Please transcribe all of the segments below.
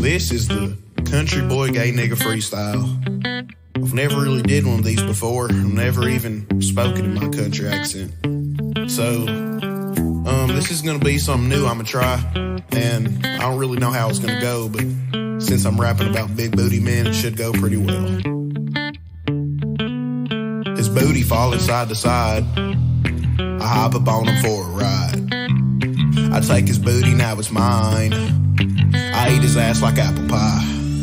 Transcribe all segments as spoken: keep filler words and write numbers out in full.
This is the Country Boy Gay Nigga Freestyle. I've never really did one of these before. I've never even spoken in my country accent. So, um, this is gonna be something new I'm gonna try. And I don't really know how it's gonna go, but since I'm rapping about big booty men, it should go pretty well. His booty falling side to side, I hop up on him for a ride. I take his booty, now it's mine. I eat his ass like apple pie.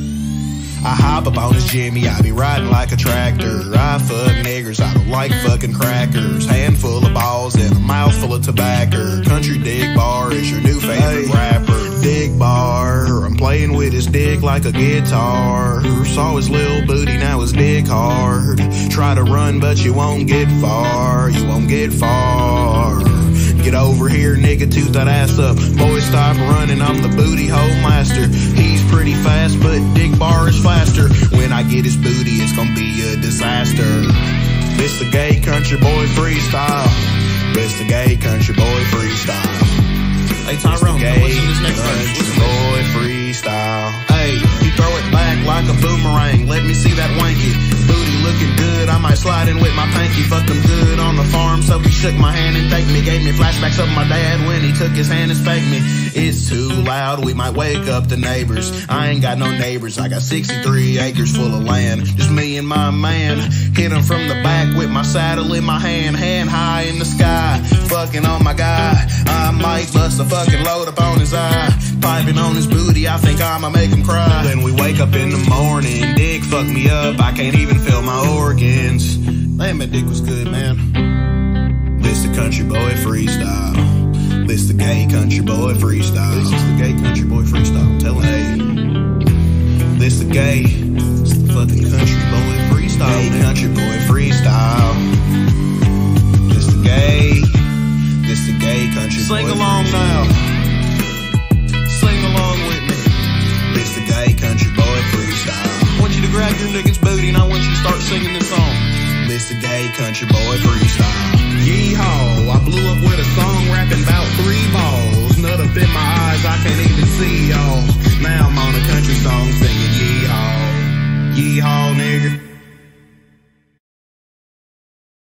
I hop up on his Jimmy, I be riding like a tractor. I fuck niggers, I don't like fucking crackers. Handful of balls and a mouthful of tobacco. Country Dick Bar is your new favorite hey. rapper. Dick Bar, I'm playing with his dick like a guitar. Saw his little booty, now his dick hard. Try to run, but you won't get far. You won't get far. Get over here, nigga, tooth that ass up. Boy, stop running, I'm the booty hole master. He's pretty fast, but Dick Bar is faster. When I get his booty, it's gonna be a disaster. This the Gay Country Boy Freestyle. This the Gay Country Boy Freestyle. Hey, Tyrone, Gay listen to this next verse. Country Boy Freestyle. Hey, you throw it back like a boomerang. Let me see that wanky. Booty looking good, I might slide in with my panky. Fucked him good on the farm, so he shook my hand and thanked me. Gave me flashbacks of my dad when he took his hand and spanked me. It's too loud, we might wake up the neighbors. I ain't got no neighbors, I got sixty-three acres full of land. Just me and my man. Hit him from the back with my saddle in my hand. Hand high in the sky, fucking on my guy. I might bust a fucking load up on his eye. Piping on his booty, I think I'ma make him cry. Then we wake up in the morning, dick fuck me up, I can't even feel my organs. Man, my dick was good, man. This the Country Boy Freestyle. This the Gay Country Boy Freestyle. This is the Gay Country Boy Freestyle. I'm telling you. This the gay. It's the fucking Country Boy Freestyle. Gay man. Country Boy Freestyle. This the gay. This the Gay Country Boy Freestyle. Sing along now. Sing along with me. This the Gay Country Boy Freestyle. I want you to grab your nigga's booty and I want you to start singing this song. This the Gay Country Boy Freestyle. Yeehaw, I blew up with a song rapping about three balls.